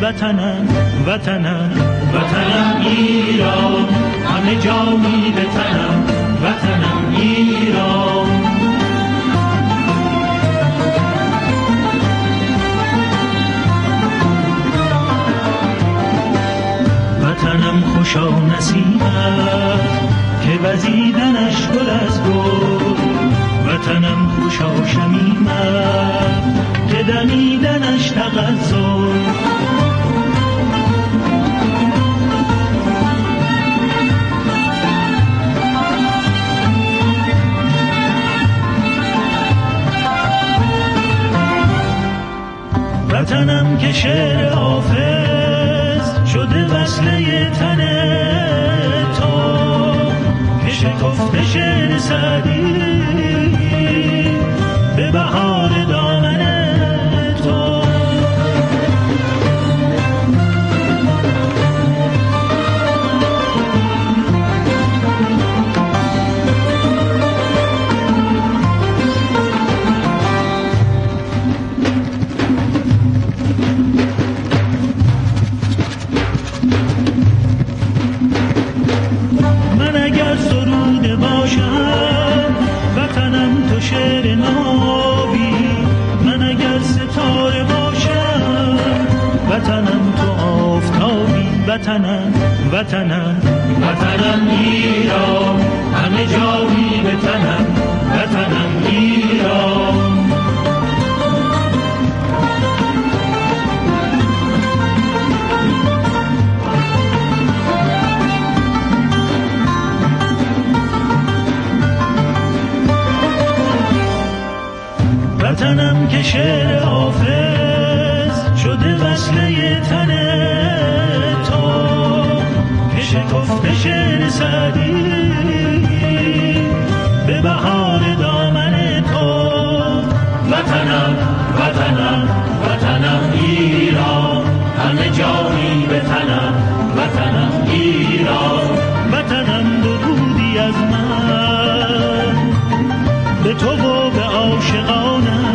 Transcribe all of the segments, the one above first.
وطنم وطنم وطنم ایران، همه جا می به تنم وطنم ایران. وطنم خوشا نسیمت که وزیدنش گل از گل، وطنم خوشا شمیمت که دمیدنش تغزل. وطنم که شعر حافظ شده وصله تن تو، که شکفته شعر سعدی به بهار دامن تو. من اگر سروده باشم وطنم تو شعر نابی، من اگر ستاره باشم وطنم تو آفتابی. وطنم وطنم وطنم ایران، همه جایی به تنم وطنم ایران. وطنم که شعر حافظ شده وصله تن تو، که شکفته شعر سعدی به بهار دامن تو. وطنم وطنم وطنم ایران، همه جایی به تنم وطنم ایران. وطنم درودی از من به تو و به عاشقانم،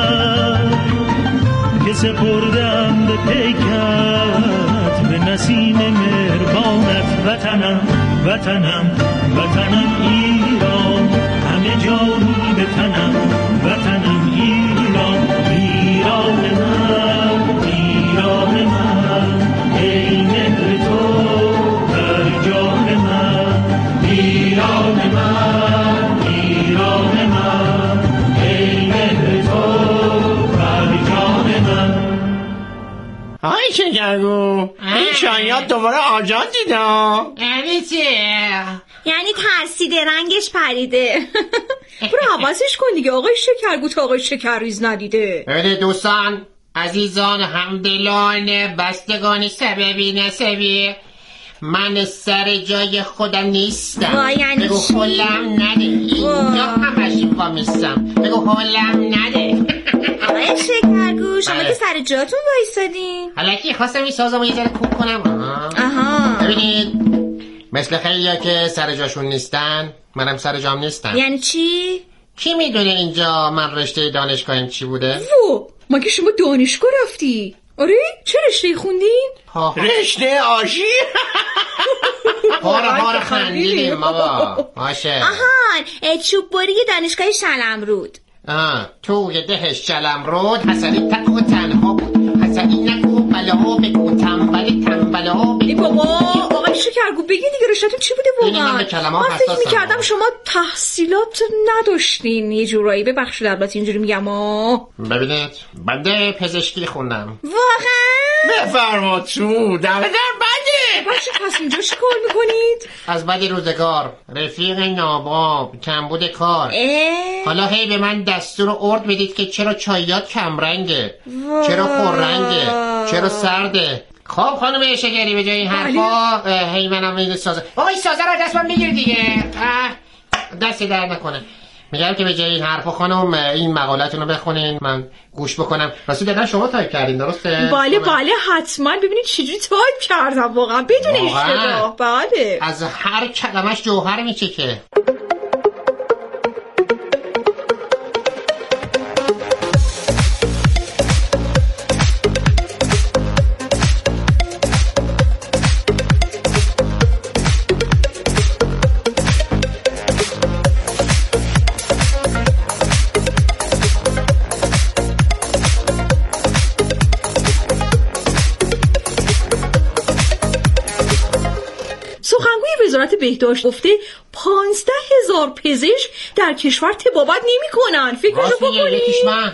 که سپردم به پیکت به نسیم مهربانت. وطنم وطنم وطنم ایران، همه جایی به تنم وطنم ایران. ایران من ایران من، ای مهر تو در جان من. ایران من ایران من، ای مهر تو در جان من. آی شکرگو، این شایعات دوباره آجان دیده. یعنی چی؟ یعنی ترسیده، رنگش پریده. برو حواسش کن دیگه آقای شکرگو تا آقای شکرریز ندیده. بله دوستان عزیزان همدلان بستگان سببی نسبی، من سر جای خودم نیستم. یعنی بگو حلم نده، اینجا همش وامیستم. بگو حلم نده. آقای شکرگو شما که سر جاتون وایسادین. حالا که خواستم این سازمو یه ذره کوک کنم. آها ببینید مثل خیلیا که سر جاشون نیستن، منم سر جام نیستم. یعنی چی؟ کی میدونه اینجا من رشته دانشگاهیم چی بوده؟ مگه شما دانشگاه رفتی؟ آره؟ چه رشته خوندین؟ رشته آشی. هار خندیدیم بابا. باشه. آهان چوب بری دانشگاه شلمرود. توی ده شلمرود حسنی تک و تنها بود. حسنی نگو بلا بگو تنبلی تنبلا بگو. بابا آقای شکرگو بگی دیگه رشته‌تون چی بوده واقعا؟ من فکر می‌کردم شما تحصیلات نداشتین یه جورایی. ببخشید البته اینجوری میگم. ببینید بنده پزشکی خوندم. واقعا؟ بفرما تو در بده. باشه پس اینجا چی کار میکنید؟ از بعد روزگار رفیق ناباب کمبود کار. حالا هی به من دستور ارد میدید که چرا چایات کمرنگه، چرا پررنگه، چرا سرده. خب خانم شکری به جای این حرفا هی منم این سازه. بابا این سازه رو دست من بگیر دیگه. دستی در نکنه. میگم که به جای این حرفا خانم این مقالتون رو بخونین من گوش بکنم. راستی دقیقا شما تایپ کردین درسته؟ بله حتما. ببینید چجوری تایپ کردم واقعا بدون اشتباه. بله از هر کلمش جوهر میچکه. وزارت بهداشت گفته 15,000 پزشک در کشور طبابت نمی‌کنن. فکرشو بکنید.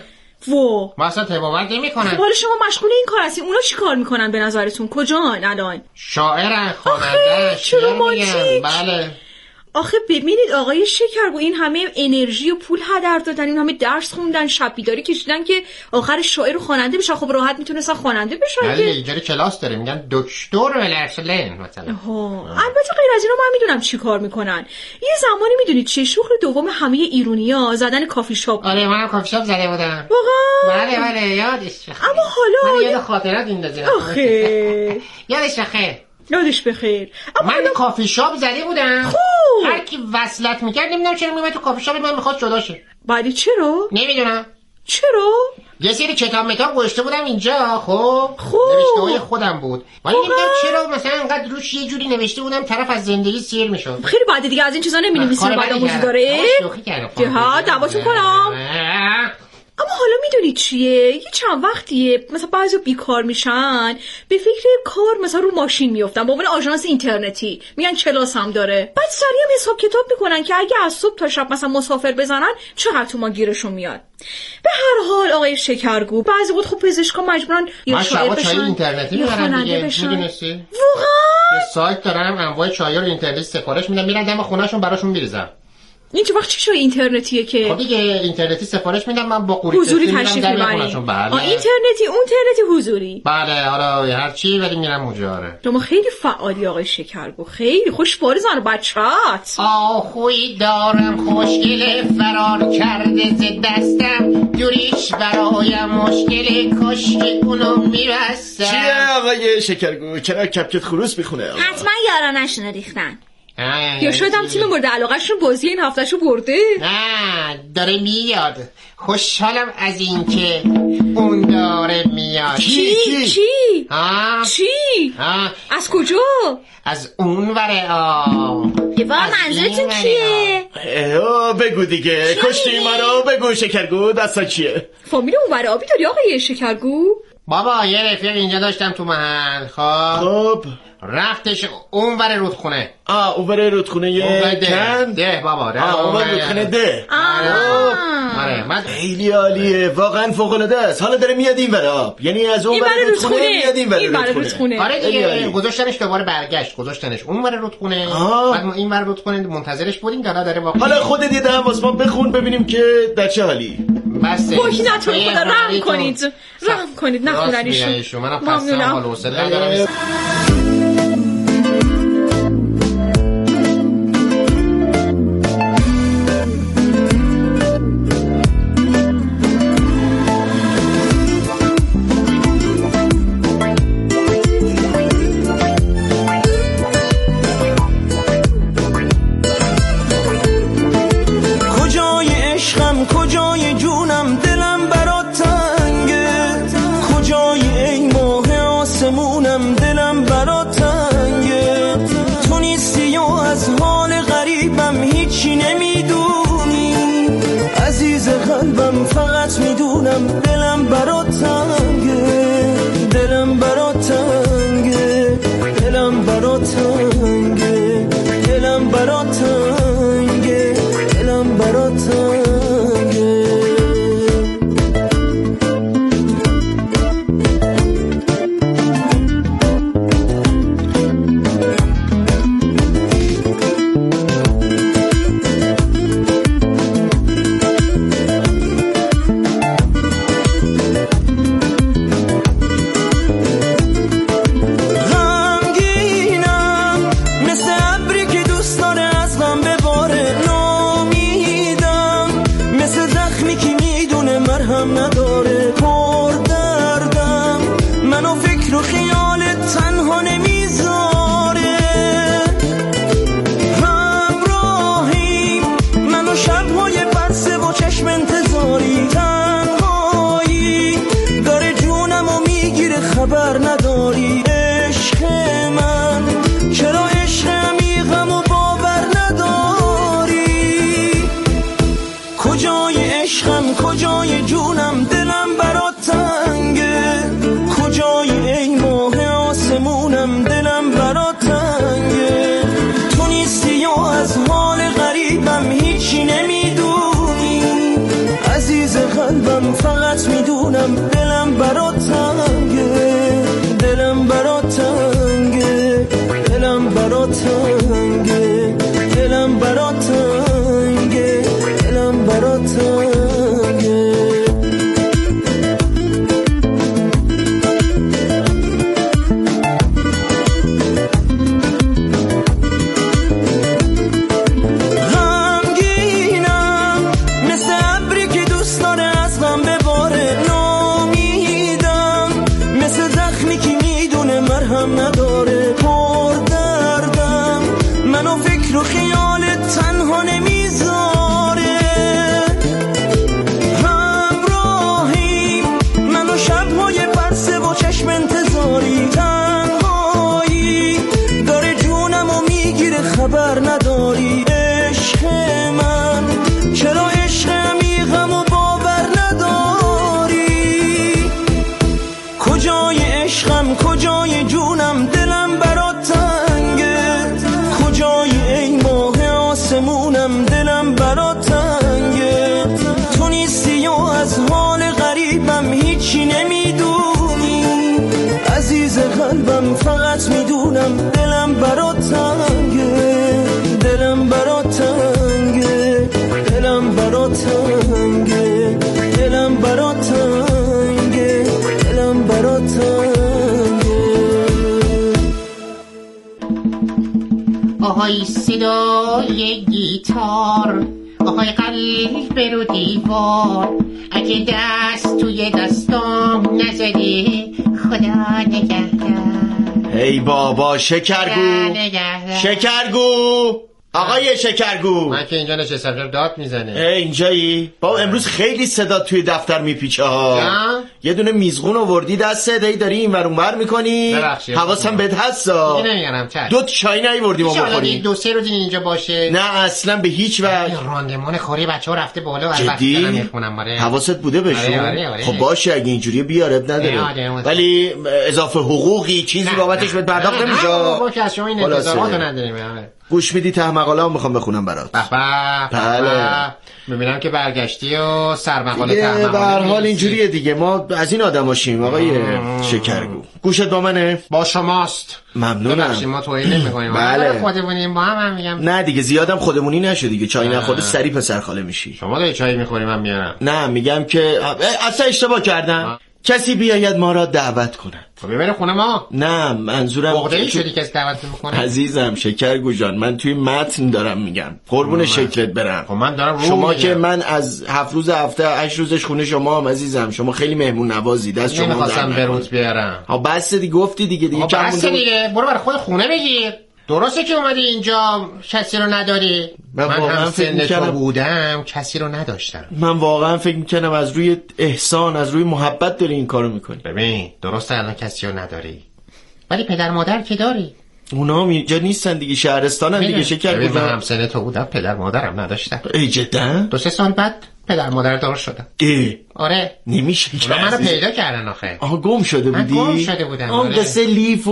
و ما اصلا طبابت نمی‌کنن. خب حالا شما مشغول این کار هستین، اونا چی کار میکنن به نظرتون؟ کجان الان؟ شاعرن، خواننده، شعر میگن. بله. آخه ببینید آقای شکرگو، این همه انرژی و پول هدر دادن، این همه درس خوندن، شب بیداری کشیدن که آخر شاعر و خواننده بشن. خب راحت میتونستن خواننده بشن. ولی اینجا کلاس داره، میگن دکتر ولرسلن مثلا. البته غیر از اینا من میدونم چی کار میکنن. یه زمانی میدونید چه شغل دوم همه ایرونیا زدن کافی شاپ. آره منم کافی شاپ زده بودم. واقعا؟ بله یادش. اما حالا من یاد خاطرات این آخه یادش بخیر. یادش بخیر. من کافی شاپ زده بودم. خوب. هر کی وصلت میکرد نمیدونم چرا میومد تو کافی شاپ من میخواد جدا شه. ولی چرا؟ نمیدونم. چرا؟ یه سری کتاب متاب گذاشته بودم اینجا. خب نوشته‌های خودم بود. ولی نمیدونم چرا مثلا انقدر روش یه جوری نوشته بودم طرف از زندگی سیر میشد. خیلی بعد دیگه از این چیزا نمی‌نویسین بعد موضوع داره. ها دعواتون کنم. اما حالا میدونید چیه؟ یه چند وقتیه مثلا بعضی بیکار میشن به فکر کار مثلا رو ماشین میافتن با عنوان آژانس اینترنتی، میگن کلاس هم داره، بعد سریع هم حساب کتاب میکنن که اگه از صبح تا شب مثلا مسافر بزنن چقدر تومان گیرشون میاد. به هر حال آقای شکرگو بعضی وقت خب پزشکا مجبورن یا شاعر بشن اینترنتی میبرن دیگه. میدونستی؟ واقعا یه سایت دارم انواع چای‌ها رو اینترنتی سفارش میدن، میرن دم خونه‌شون براشون میریزن. این چه وقت چی شو اینترنتیه که خب دیگه اینترنتی سفارش میدم، من با قوری حضوری تشریف میبرین. بله. اینترنتی حضوری. بله حالا هر چی ولی میرم اونجا. آره شما خیلی فعالی آقای شکرگو، خیلی خوشباری زن بچه‌ات. آخوی دارم خوشگل فرار کرده ز دستم، دوریش برایم مشکل، کاش که اونو میبستم. چیه آقای شکرگو؟ چرا کپکت خروس میخونه؟ حتما یارانشون رو ریختن. یا شاید هم تیم مورد علاقه‌شون بازی این هفتهشو برده. نه داره میاد. خوشحالم از این که اون داره میاد. کی؟ چی؟ از کجا؟ از اون وره منظورتون کیه؟ بگو دیگه، کشتی مرا بگو شکرگو، دستا چیه؟ فامیل اون وره آبی داری آقای شکرگو؟ بابا یه رفیق اینجا داشتم تو محل. خب رفتش اون ور رودخونه. اون ور رودخونه یه کن؟ ده بابا اون ور رودخونه ده. من خیلی عالیه، واقعا فوق‌العاده است. حالا داره میاد این ور آب، یعنی از اون ور رودخونه میاد این ور رودخونه. آره دیگه گذاشتنش دوباره برگشت، گذاشتنش اون ور رودخونه. بعد ما این ور رودخونه منتظرش بودیم که داره واقعا. حالا خودت یه دهم واسه ما بخون ببینیم که در چه حالی. بس نتون خدا رحم کنید نخوننیشون. منم خستم حال و حوصله ندارم. کجای جونم دلم برات تنگه، کجای ای ماه آسمونم دلم برات تنگه، تو نیستی و از حال غریبم هیچی نمیدونی، عزیز قلبم فقط میدونم دلم برات تنگه، دلم برات تنگه، دلم برات تنگه، دلم برات تنگه، دلم برات تنگه. خبر نداری عشق من، چرا عشق عمیقم و باور نداری، کجای عشقم کجای جونم دلم برات تنگه، کجای ای ماه آسمونم دلم برات تنگه، تو هم نداره. پر دردم منو فکر و خیالت تنها نمیذاره. همراهی منو شبهای برسه و چشم انتظاری. تنهایی داره جونمو میگیره خبر نداری. عشق من چرا عشق عمیقم و باور نداری؟ کجای عشقم کجای جونم دلم برات تنگه. کجای ای ماه آسمونم دلم برات تنگه. تو نیستی و از حال غریبم هیچی نمیدونی. عزیز قلبم فقط میدونم دلم برات تنگه. دلم برات تنگه. دلم برات تنگه. دلم برات تنگه. دلم برات تنگه. آهای صدای گیتار، آهای قلب رو دیوار، اگه دست توی دستام نذاری خدا نگهدار. ای بابا شکرگو، شکرگو، آقای شکرگو. من که اینجا نشستم داد میزنه. اینجایی؟ بابا امروز خیلی صدا توی دفتر میپیچه ها. یه دونه میزغون آوردی دستت، ای داری این ور اون ور میکنی. حواسم بهت هستا. نمیگم چش. دو چای نیوردی ما بخوریم. دو سه روز اینجا باشه. نه اصلا به هیچ وجه. راندمان خوری بچه‌ها رفته بالا. جدی؟ حواست بوده بهشون؟ آره. خب باشه اگه اینجوریه بیار اب نداره. ولی اضافه حقوقی چیزی بابتش بهت پرداخت نمیشه. ما که از شما این انتظارات نداریم. گوش میدی ته مقاله هم میخوام بخونم برات. بله. میبینم که برگشتی و سرمقاله ته مقاله. به هر حال اینجوریه دیگه، ما از این آدماشیم آقای شکرگو. گوشت با منه؟ با شماست. ممنونم. ما توهین نمی‌کنیم. بله. خودمونیم با هم میگم. نه دیگه زیادم خودمونی نشه دیگه، چای نخورده سری پسر خاله میشی. شما داری چای میخوری من میارم. نه میگم که اصلا اشتباه کردم. کسی بیاید ما را دعوت کنه. خب ببره خونه ما. نه منظورم بغضی شدی کسی دعوت میکنه. عزیزم شکرگو جان، من توی متن دارم میگم قربون شکلت برم. خب من دارم شما که من از 7 روز هفته 8 روزش خونه شما هم عزیزم. شما خیلی مهمون نوازی، دست شما نمیخواستم بروت بیارم. ها بس دیگه گفتی دیگه بس دیگه برو برای خود خونه بگیر. درسته که اومدی اینجا کسی رو نداری. من هم سن تو بودم کسی رو نداشتم. من واقعا فکر میکنم از روی احسان، از روی محبت داری این کارو میکنی. ببین درسته الان کسی رو نداری ولی پدر مادر که داری. اونا هم اینجا نیستن دیگه، شهرستانن دیگه. شکر من هم سن تو بودم پدر مادرم نداشتم. ای جدا 2-3 سال بعد پدر مادر دار شدم. آره نمیشه که منو پیدا کردن آخه. آها گم شده بودی؟ من گم شده بودم. اون قصه لیف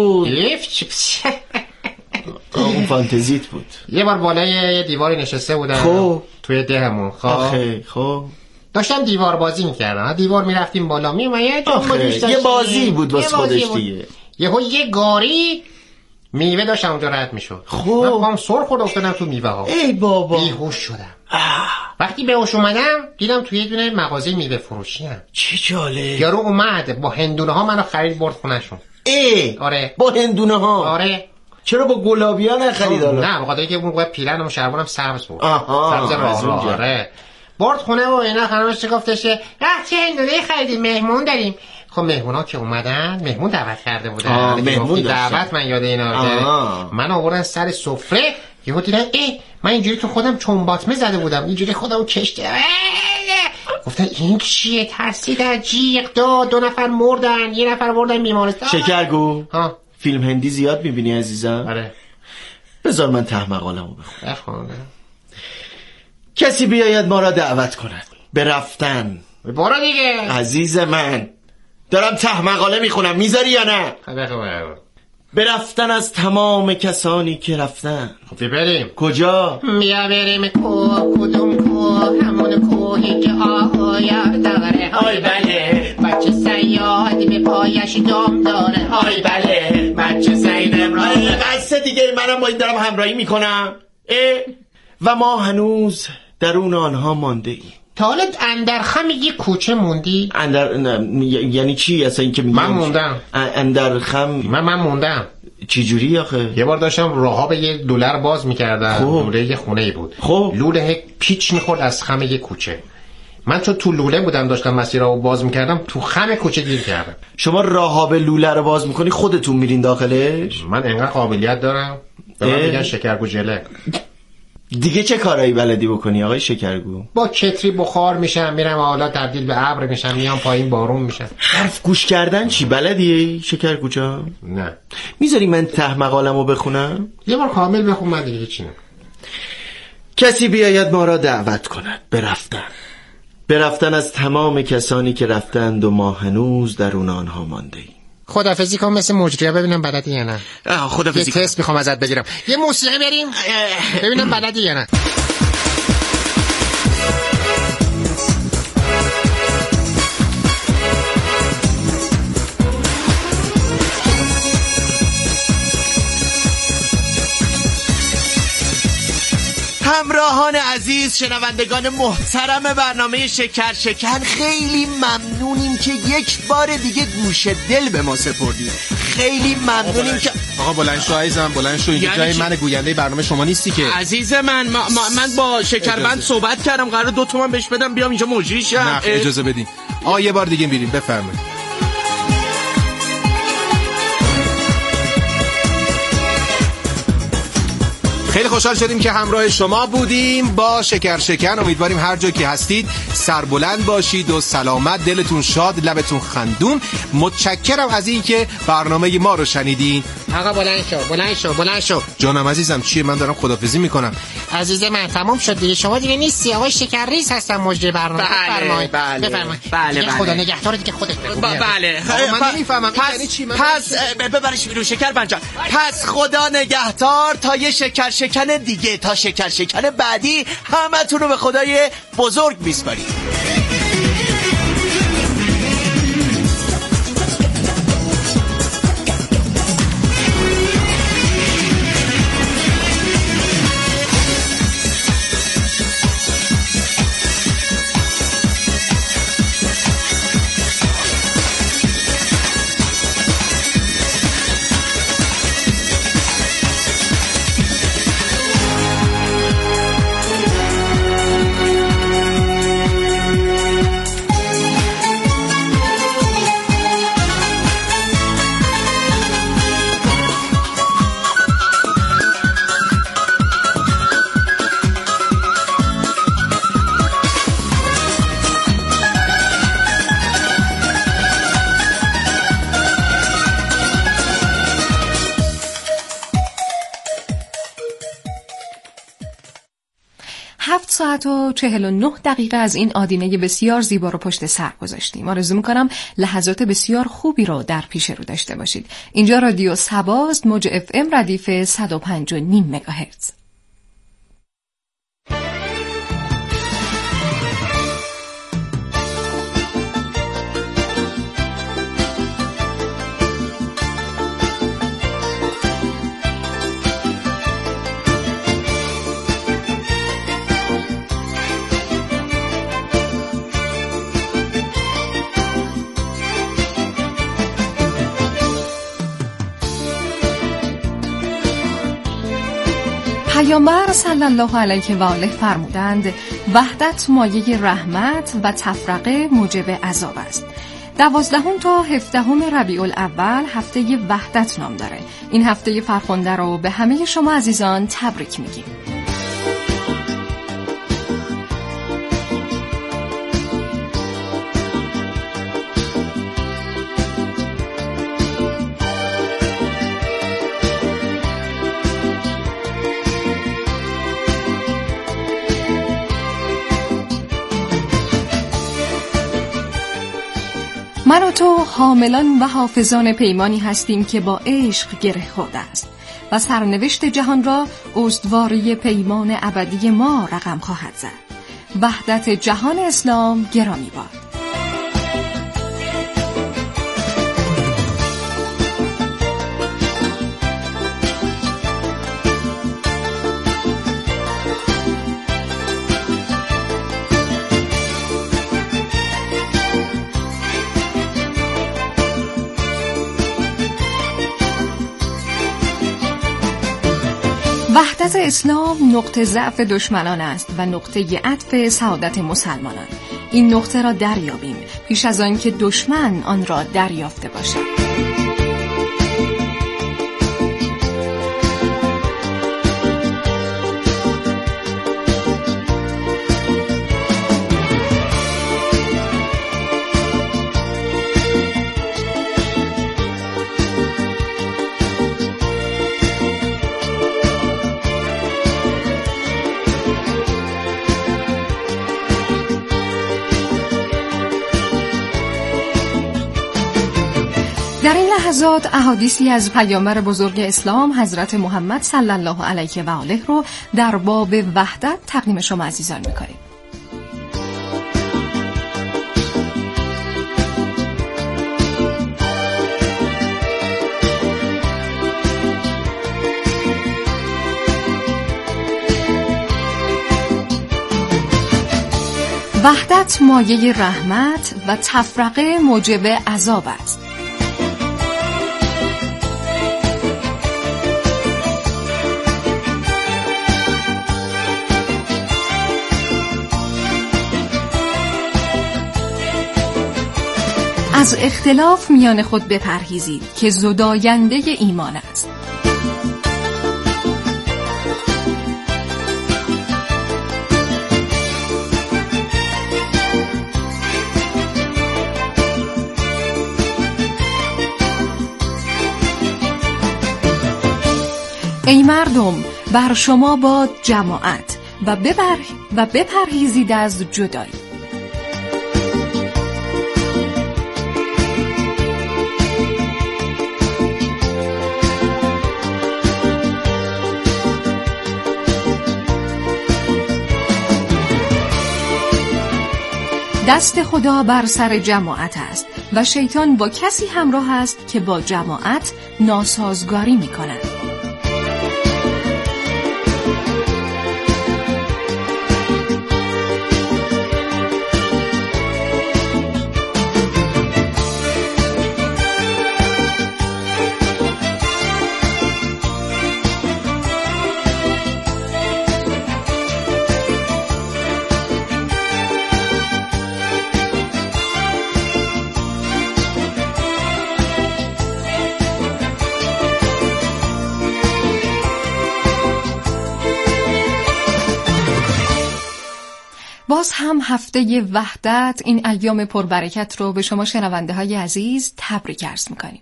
اون فانتزیت بود. یه بار بالای یه دیواری نشسته بودم. خب توی دهمون. خب داشتم دیوار بازی میکردم. دیوار میرفتیم بالا میومد. یه بازی بود واسه خودش دیگه. یه گاری میوه داشت اونجا رد میشد. خب من پام سر خورد افتادم تو میوه ها. ای بابا بیهوش شدم. وقتی به هوش اومدم دیدم توی یه دونه مغازه میوه فروشی ام. چه جالب. یارو اومد با هندونه ها منو خرید برد خونه‌شون. آره با هندونه ها. آره. چرا با گلابیا نخرید؟ نه به خاطر اینکه اون موقع پیرنم و شلوارم سبز بود. سبز راه. آره برد خونه و اینا. خانمش گفتش که چه هندونه خریدی مهمون داریم. خب مهمونا که اومدن مهمون دعوت کرده بودن. مهمون دعوت من یاد اینا من آوردن سر سفره. یهو دیدم من اینجوری تو خودم چنباتمه زده بودم اینجوری خودمو کشته. گفتن این چیه؟ ترسیدن جیغ داد. 2 نفر مردن 1 نفر بردن بیمارستان. شکرگو فیلم هندی زیاد میبینی عزیزم؟ آره. بذار من ته مقاله‌مو بخونم. کسی بیاید ما را دعوت کند به رفتن. برو دیگه عزیز من دارم ته مقاله میخونم، میذاری یا نه؟ به رفتن از تمام کسانی که رفتن. خب بریم. کجا؟ بیا بریم کدوم همون کوهی که آهویا داره. های بله. بچه صیادی به پایش دام داره. های بله. بچه سعید امراض. بس دیگه منم با این دارم همراهی میکنم. و ما هنوز درون آنها مانده ایم. تا حالا اندرخم یه کوچه موندی؟ یعنی چی اصلا این که من موندم. اندرخم من موندم. چی جوری آخه؟ یه بار داشتم راه‌ها به یه لوله باز می‌کردم. لوله یه خونه‌ای بود. لوله پیچ می‌خورد از خم یه کوچه. من چون تو لوله بودم داشتم مسیرها رو باز میکردم تو خم کوچه گیر کردم. شما راهاب لوله رو باز میکنی خودتون میرین داخلش؟ من انقدر قابلیت دارم به من میگن شکرگو ژله. دیگه چه کارایی بلدی بکنی آقای شکرگو؟ با کتری بخار میشم میرم حالا تبدیل به ابر میشم میام پایین بارون میشم. حرف گوش کردن چی بلدی شکرگو جان؟ نه. میذاری من ته مقالمو بخونم؟ یه بار کامل بخون من دیگه چی نمیگم. کسی بیاید ما را دعوت کند برفتن از تمام کسانی که رفتند و ما هنوز درون آنها مانده ایم. خدافظی کن مثل مجریه ببینم بلدی یا نه. خدافظی یه تست میخوام ازت بگیرم. یه موسیقی بریم ببینم بلدی یا نه. همراهان عزیز، شنوندگان محترم برنامه شکر شکن، خیلی ممنونیم که یک بار دیگه گوش دل به ما سپردید. خیلی ممنونیم که آقا بلند شو عزیزم، بلند شو. اینجا جای من گوینده برنامه شما نیستی که. عزیز من با شکربند صحبت کردم، قرار 2 تومن بهش بدم بیام اینجا مجری شم. نه اجازه بدین. یه بار دیگه میریم، بفرمایید. خیلی خوشحال شدیم که همراه شما بودیم با شکر شکن. امیدواریم هر جا که هستید سربلند باشید و سلامت، دلتون شاد، لبتون خندون. متشکرم از این که برنامه ما رو شنیدین. آقا بلند شو. جانم عزیزم چیه؟ من دارم خدافظی میکنم. عزیز من تمام شد دیگه، شما دیگه نیستی. آقای شکرریز هستم مجری برنامه. بفرمایید. خدا نگهدارت که خودت بگو. بله. من نمیفهمم یعنی چی. پس ببرش بیرون شکربند جان. پس خدا نگهدار تا یه شکر شکن دیگه، تا شکر شکن بعدی همتون رو به خدای بزرگ میسپاریم. ساعت و 49 دقیقه از این آدینه بسیار زیبا رو پشت سر گذاشتیم. آرزو میکنم لحظات بسیار خوبی رو در پیش رو داشته باشید. اینجا رادیو صباست، موج FM ردیف 105.5 مگاهرتز. پیامبر صلی الله علیه و آله فرمودند وحدت مایه رحمت و تفرقه موجب عذاب است. 12 تا 17 ربیع الاول هفته وحدت نام داره. این هفته فرخنده رو به همه شما عزیزان تبریک میگیم. من و تو حاملان و حافظان پیمانی هستیم که با عشق گره خورده است و سرنوشت جهان را استواری پیمان ابدی ما رقم خواهد زد. وحدت جهان اسلام گرامی باد. وحدت اسلام نقطه ضعف دشمنان است و نقطه عطف سعادت مسلمانان. این نقطه را دریابیم پیش از آن که دشمن آن را دریافته باشد. در این لحظات احادیثی از پیامبر بزرگ اسلام حضرت محمد صلی الله علیه و آله رو در باب وحدت تقدیم شما عزیزان می‌کنیم. وحدت مایه رحمت و تفرقه موجب عذاب است. از اختلاف میان خود بپرهیزید که زداینده ایمان است. ای مردم، بر شما باد جماعت و بپرهیزید از جدایی. دست خدا بر سر جماعت است و شیطان با کسی همراه است که با جماعت ناسازگاری می کند. باز هم هفته وحدت، این ایام پربرکت رو به شما شنونده های عزیز تبریک عرض میکنیم.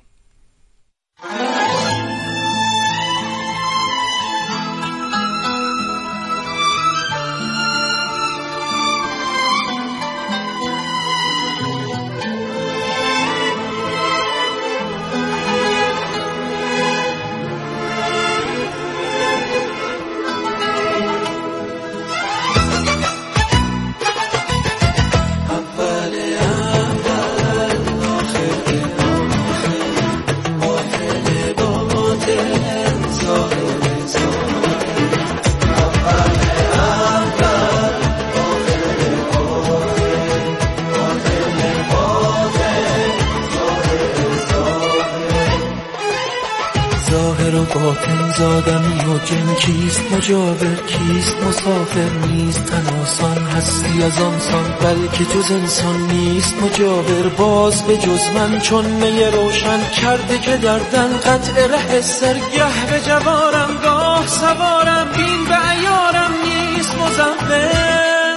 باطن زادمی و جن کیست مجاور کیست مسافر نیست تن آسان هستی از آنسان بلکه جز انسان نیست مجاور باز به جز من چون می روشن کرده که دردن قطع ره سرگه به جوارم گاه سوارم این به عیارم نیست مزور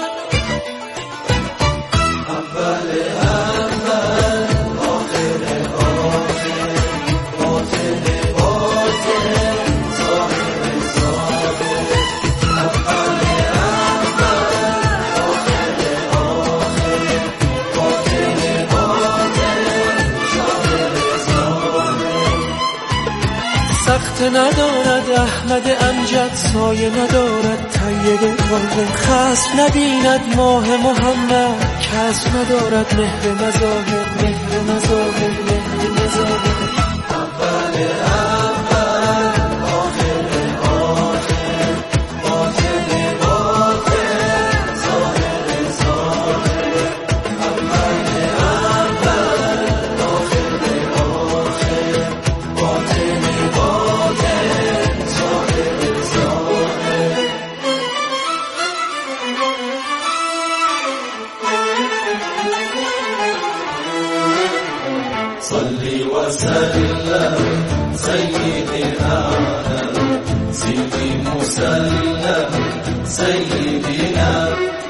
سخت ندارد احمد امجد سایه ندارد طیب کاظم خصم نبیند ماه محمد کسب ندارد مهر مظاهر اول آخر آخر باطن ظاهر اول آخر مسلم سيدنا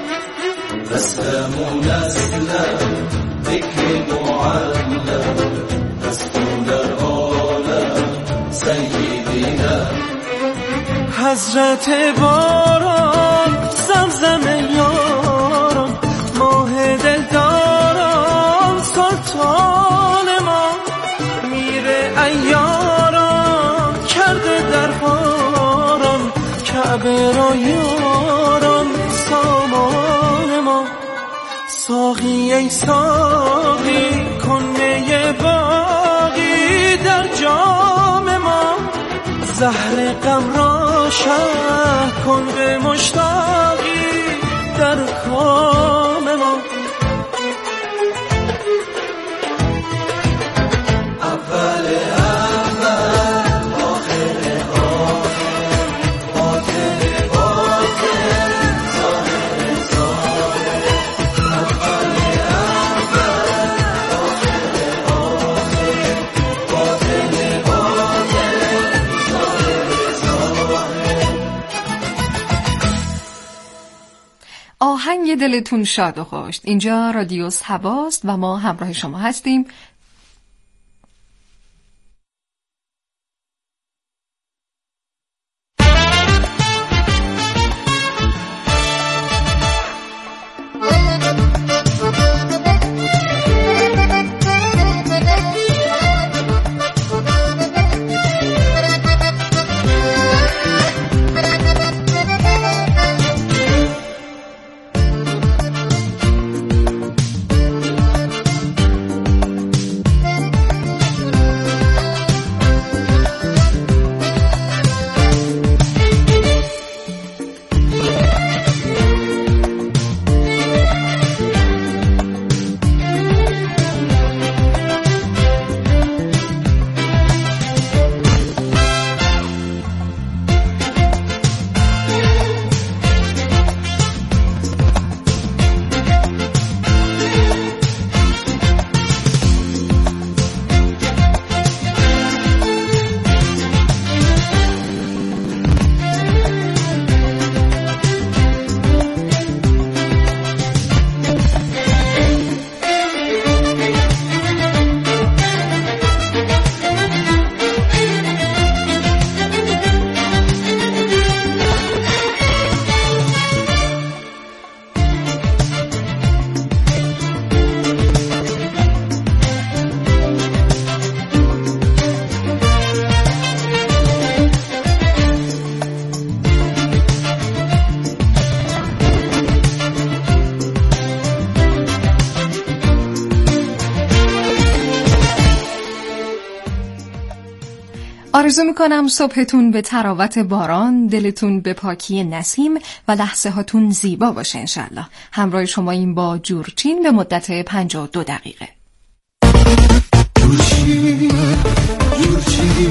نسلم نسلم ذكر معلم رسول العالم سيدنا حضرت باران زمزم یاران ماه دلداران سلطان ما میره ایاران کرده در باران کعبه را یاران سامان ما ساقی ای ساقی کنه باقی در جام ما زهر غم را شرح کن به مشتاقی در کام ما اول اول آخر آخر باطن باطن ظاهر ظاهر اول اول آخر آخر باطن باطن ظاهر ظاهر. آهنگ دلتون شاد و خوش. اینجا رادیو صباست و ما همراه شما هستیم. آرزو میکنم صبحتون به تراوت باران، دلتون به پاکی نسیم و لحظه هاتون زیبا باشه انشالله. همراه شما این با جورچین به مدت 52 دقیقه.